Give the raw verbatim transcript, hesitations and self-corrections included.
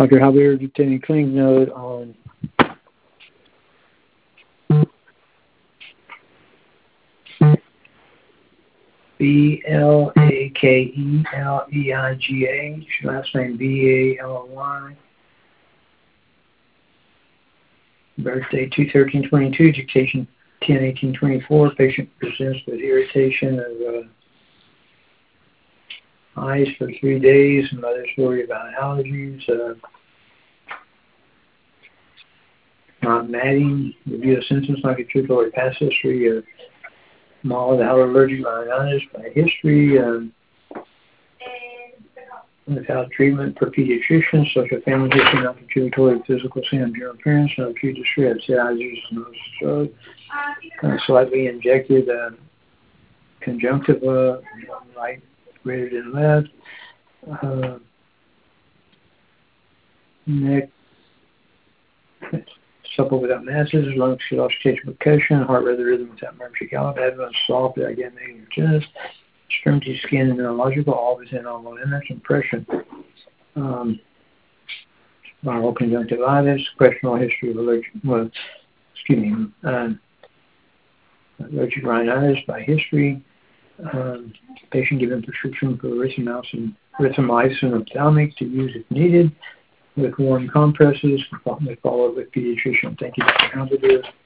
Doctor Javier Vicente Kling's note on B L A K E L E I G H, last name B A L L Y. Birthday two thirteen twenty-two, dictation ten eighteen twenty-four. Patient presents with irritation of uh, eyes for three days. Mother's worried about allergies. Uh, not matting. Review of symptoms like a tutorial past history of mild allergic rhinitis by history. Um, without treatment for pediatrician, social family history, not contributory physical symptom, general appearance, no acute distress, seizures, no stroke, kind of slightly injected uh, conjunctiva, right greater than left, uh, neck supple without masses, lungs auscultation percussion, heart rate rhythm without emergency gallop, abdomen soft without getting negative chest, extremity skin and neurological, all within normal limits, impression. Um, viral conjunctivitis, questionable history of allergic, well, excuse me, um, allergic rhinitis by history. Um, patient given prescription for erythromycin, erythromycin ophthalmic to use if needed with warm compresses. Followed with pediatrician. Thank you, Doctor Javier.